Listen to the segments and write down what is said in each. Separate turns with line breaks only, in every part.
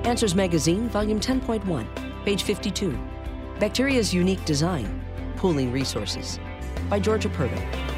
Answers Magazine, Volume 10.1, page 52. Bacteria's Unique Design, Pooling Resources, by Georgia Purtle.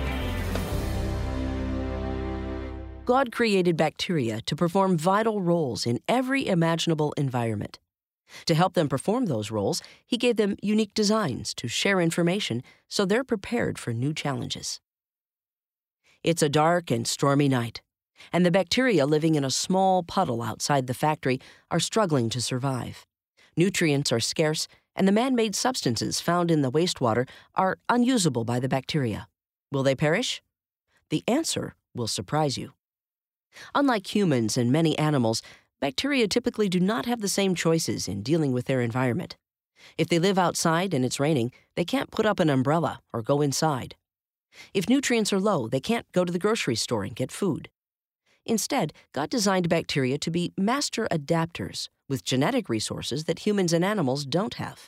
God created bacteria to perform vital roles in every imaginable environment. To help them perform those roles, he gave them unique designs to share information so they're prepared for new challenges. It's a dark and stormy night, and the bacteria living in a small puddle outside the factory are struggling to survive. Nutrients are scarce, and the man-made substances found in the wastewater are unusable by the bacteria. Will they perish? The answer will surprise you. Unlike humans and many animals, bacteria typically do not have the same choices in dealing with their environment. If they live outside and it's raining, they can't put up an umbrella or go inside. If nutrients are low, they can't go to the grocery store and get food. Instead, God designed bacteria to be master adapters with genetic resources that humans and animals don't have.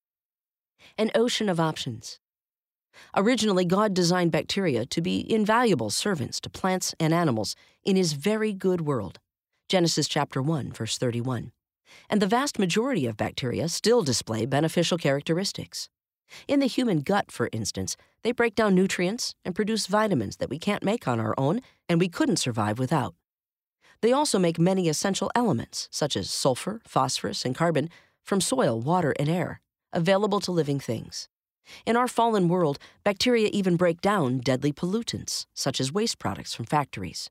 An ocean of options. Originally, God designed bacteria to be invaluable servants to plants and animals in His very good world. Genesis chapter 1, verse 31. And the vast majority of bacteria still display beneficial characteristics. In the human gut, for instance, they break down nutrients and produce vitamins that we can't make on our own and we couldn't survive without. They also make many essential elements, such as sulfur, phosphorus, and carbon, from soil, water, and air, available to living things. In our fallen world, bacteria even break down deadly pollutants, such as waste products from factories.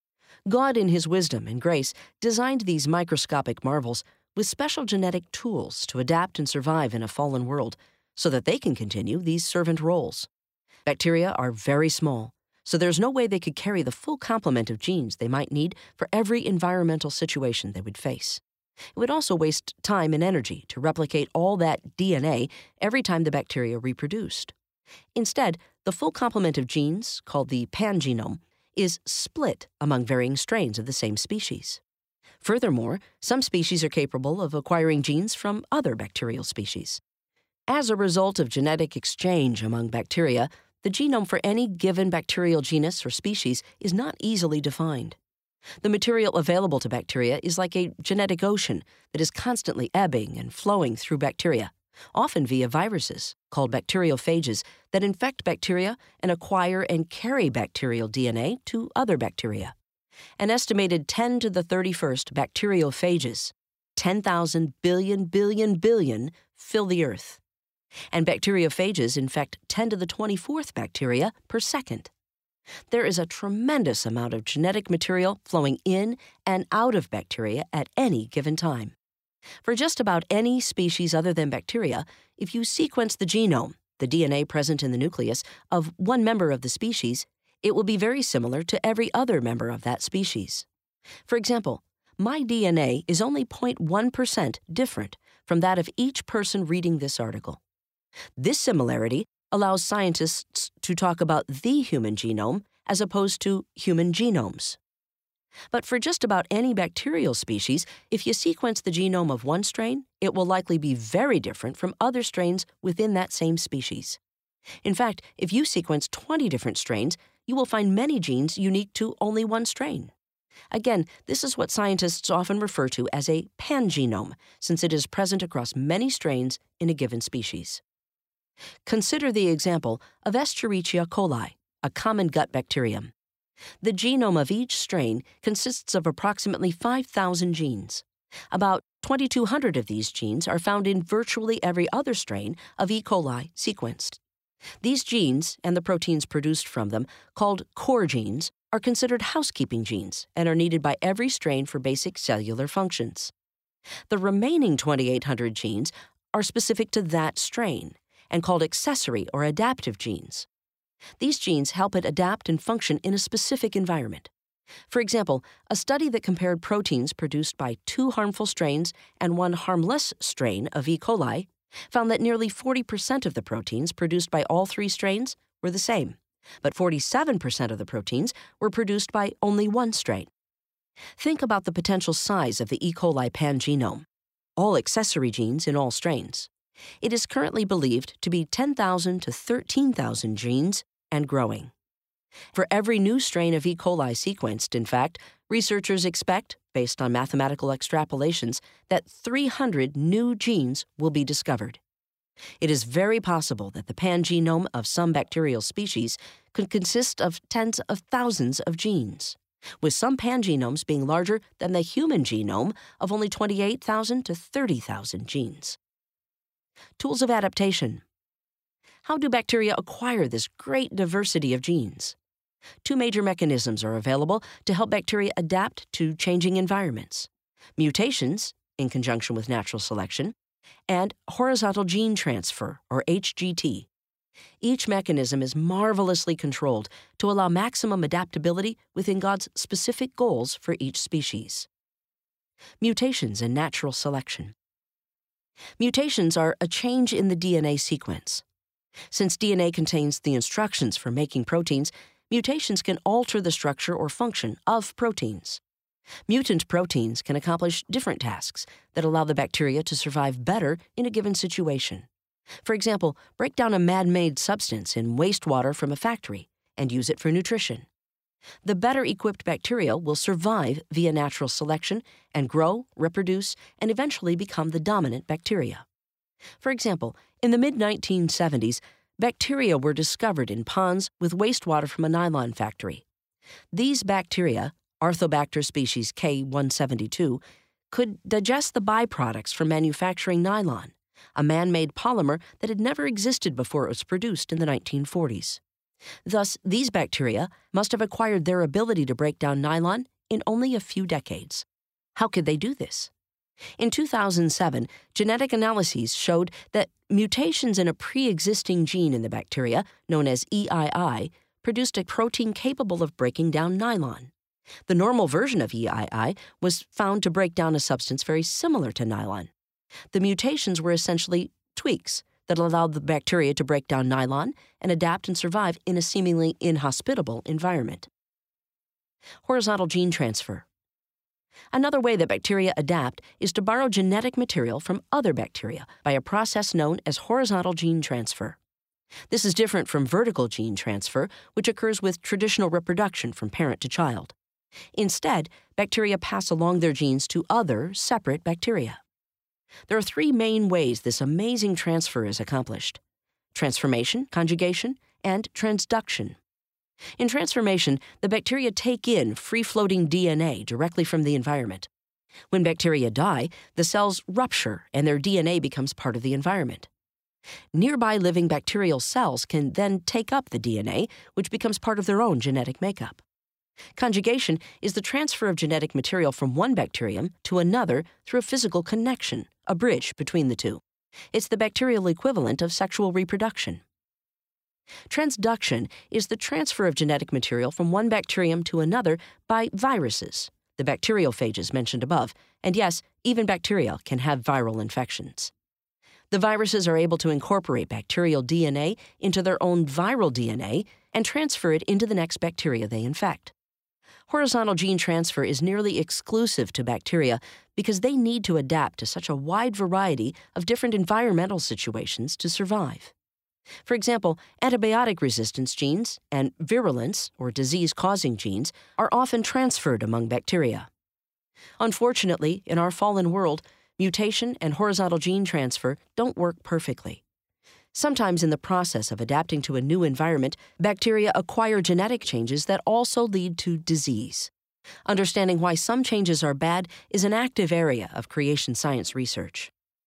God, in His wisdom and grace, designed these microscopic marvels with special genetic tools to adapt and survive in a fallen world so that they can continue these servant roles. Bacteria are very small, so there's no way they could carry the full complement of genes they might need for every environmental situation they would face. It would also waste time and energy to replicate all that DNA every time the bacteria reproduced. Instead, the full complement of genes, called the pangenome, is split among varying strains of the same species. Furthermore, some species are capable of acquiring genes from other bacterial species. As a result of genetic exchange among bacteria, the genome for any given bacterial genus or species is not easily defined. The material available to bacteria is like a genetic ocean that is constantly ebbing and flowing through bacteria, often via viruses, called bacteriophages, that infect bacteria and acquire and carry bacterial DNA to other bacteria. An estimated 10 to the 31st bacteriophages, 10,000 billion, fill the earth. And bacteriophages infect 10 to the 24th bacteria per second. There is a tremendous amount of genetic material flowing in and out of bacteria at any given time. For just about any species other than bacteria, if you sequence the genome, the DNA present in the nucleus, of one member of the species, it will be very similar to every other member of that species. For example, my DNA is only 0.1% different from that of each person reading this article. This similarity allows scientists to talk about the human genome as opposed to human genomes. But for just about any bacterial species, if you sequence the genome of one strain, it will likely be very different from other strains within that same species. In fact, if you sequence 20 different strains, you will find many genes unique to only one strain. Again, this is what scientists often refer to as a pangenome, since it is present across many strains in a given species. Consider the example of Escherichia coli, a common gut bacterium. The genome of each strain consists of approximately 5,000 genes. About 2,200 of these genes are found in virtually every other strain of E. coli sequenced. These genes, and the proteins produced from them, called core genes, are considered housekeeping genes and are needed by every strain for basic cellular functions. The remaining 2,800 genes are specific to that strain and called accessory or adaptive genes. These genes help it adapt and function in a specific environment. For example, a study that compared proteins produced by 2 harmful strains and 1 harmless strain of E. coli found that nearly 40% of the proteins produced by all 3 strains were the same, but 47% of the proteins were produced by only 1 strain. Think about the potential size of the E. coli pangenome, all accessory genes in all strains. It is currently believed to be 10,000 to 13,000 genes and growing. For every new strain of E. coli sequenced, in fact, researchers expect, based on mathematical extrapolations, that 300 new genes will be discovered. It is very possible that the pangenome of some bacterial species could consist of tens of thousands of genes, with some pangenomes being larger than the human genome of only 28,000 to 30,000 genes. Tools of adaptation. How do bacteria acquire this great diversity of genes? Two major mechanisms are available to help bacteria adapt to changing environments: mutations, in conjunction with natural selection, and horizontal gene transfer, or HGT. Each mechanism is marvelously controlled to allow maximum adaptability within God's specific goals for each species. Mutations and natural selection. Mutations are a change in the DNA sequence. Since DNA contains the instructions for making proteins, mutations can alter the structure or function of proteins. Mutant proteins can accomplish different tasks that allow the bacteria to survive better in a given situation. For example, break down a man-made substance in wastewater from a factory and use it for nutrition. The better-equipped bacteria will survive via natural selection and grow, reproduce, and eventually become the dominant bacteria. For example, in the mid-1970s, bacteria were discovered in ponds with wastewater from a nylon factory. These bacteria, Arthobacter species K172, could digest the byproducts from manufacturing nylon, a man-made polymer that had never existed before it was produced in the 1940s. Thus, these bacteria must have acquired their ability to break down nylon in only a few decades. How could they do this? In 2007, genetic analyses showed that mutations in a pre-existing gene in the bacteria, known as EII, produced a protein capable of breaking down nylon. The normal version of EII was found to break down a substance very similar to nylon. The mutations were essentially tweaks that allowed the bacteria to break down nylon and adapt and survive in a seemingly inhospitable environment. Horizontal gene transfer. Another way that bacteria adapt is to borrow genetic material from other bacteria by a process known as horizontal gene transfer. This is different from vertical gene transfer, which occurs with traditional reproduction from parent to child. Instead, bacteria pass along their genes to other, separate bacteria. There are three main ways this amazing transfer is accomplished: transformation, conjugation, and transduction. In transformation, the bacteria take in free-floating DNA directly from the environment. When bacteria die, the cells rupture and their DNA becomes part of the environment. Nearby living bacterial cells can then take up the DNA, which becomes part of their own genetic makeup. Conjugation is the transfer of genetic material from one bacterium to another through a physical connection, a bridge between the two. It's the bacterial equivalent of sexual reproduction. Transduction is the transfer of genetic material from one bacterium to another by viruses, the bacteriophages mentioned above, and yes, even bacteria can have viral infections. The viruses are able to incorporate bacterial DNA into their own viral DNA and transfer it into the next bacteria they infect. Horizontal gene transfer is nearly exclusive to bacteria because they need to adapt to such a wide variety of different environmental situations to survive. For example, antibiotic resistance genes and virulence, or disease-causing genes, are often transferred among bacteria. Unfortunately, in our fallen world, mutation and horizontal gene transfer don't work perfectly. Sometimes in the process of adapting to a new environment, bacteria acquire genetic changes that also lead to disease. Understanding why some changes are bad is an active area of creation science research.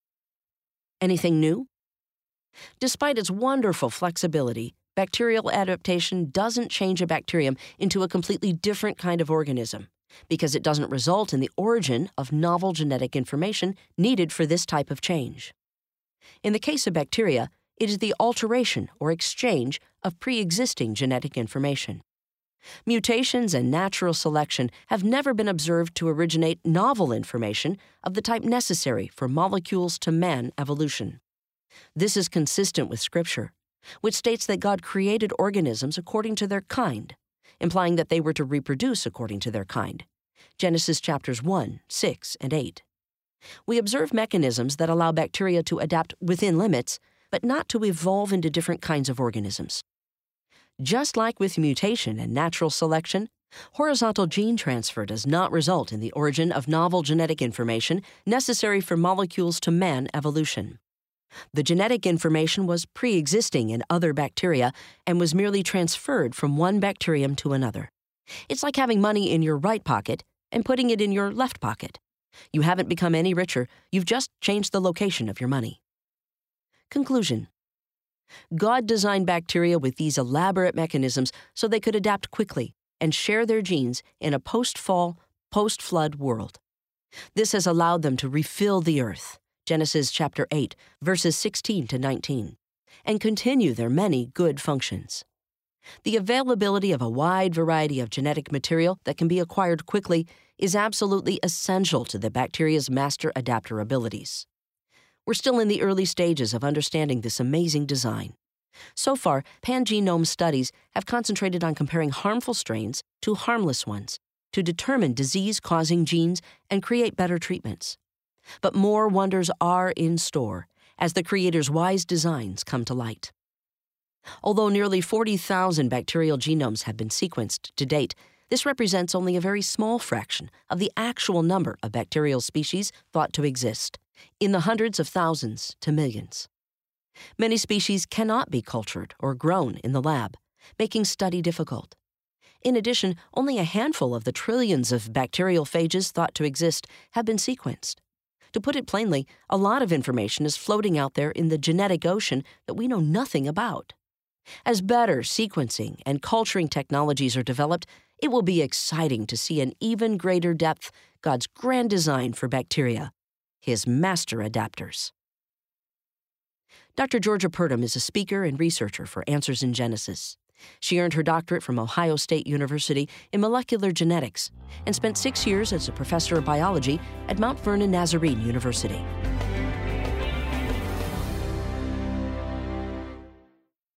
Anything new? Despite its wonderful flexibility, bacterial adaptation doesn't change a bacterium into a completely different kind of organism, because it doesn't result in the origin of novel genetic information needed for this type of change. In the case of bacteria, it is the alteration or exchange of pre-existing genetic information. Mutations and natural selection have never been observed to originate novel information of the type necessary for molecules to man evolution. This is consistent with Scripture, which states that God created organisms according to their kind, implying that they were to reproduce according to their kind. Genesis chapters 1, 6, and 8. We observe mechanisms that allow bacteria to adapt within limits, but not to evolve into different kinds of organisms. Just like with mutation and natural selection, horizontal gene transfer does not result in the origin of novel genetic information necessary for molecules to man evolution. The genetic information was pre-existing in other bacteria and was merely transferred from one bacterium to another. It's like having money in your right pocket and putting it in your left pocket. You haven't become any richer, you've just changed the location of your money. Conclusion. God designed bacteria with these elaborate mechanisms so they could adapt quickly and share their genes in a post-fall, post-flood world. This has allowed them to refill the earth, Genesis chapter 8, verses 16 to 19, and continue their many good functions. The availability of a wide variety of genetic material that can be acquired quickly is absolutely essential to the bacteria's master adapter abilities. We're still in the early stages of understanding this amazing design. So far, pangenome studies have concentrated on comparing harmful strains to harmless ones to determine disease-causing genes and create better treatments. But more wonders are in store as the Creator's wise designs come to light. Although nearly 40,000 bacterial genomes have been sequenced to date, this represents only a very small fraction of the actual number of bacterial species thought to exist, in the hundreds of thousands to millions. Many species cannot be cultured or grown in the lab, making study difficult. In addition, only a handful of the trillions of bacterial phages thought to exist have been sequenced. To put it plainly, a lot of information is floating out there in the genetic ocean that we know nothing about. As better sequencing and culturing technologies are developed, it will be exciting to see in even greater depth God's grand design for bacteria, His master adapters. Dr. Georgia Purdom is a speaker and researcher for Answers in Genesis. She earned her doctorate from Ohio State University in molecular genetics and spent 6 years as a professor of biology at Mount Vernon Nazarene University.